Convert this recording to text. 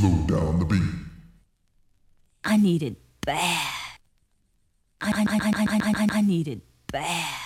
slow down the beat. I need it bad. I need it bad.